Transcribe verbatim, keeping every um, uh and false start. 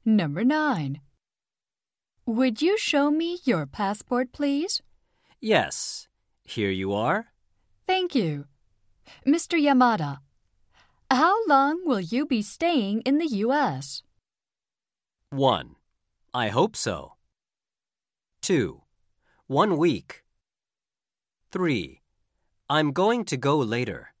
Number nine. Would you show me your passport, please? Yes. Here you are. Thank you. Mister Yamada, how long will you be staying in the U S? one. I hope so. two. One week. three. I'm going to go later.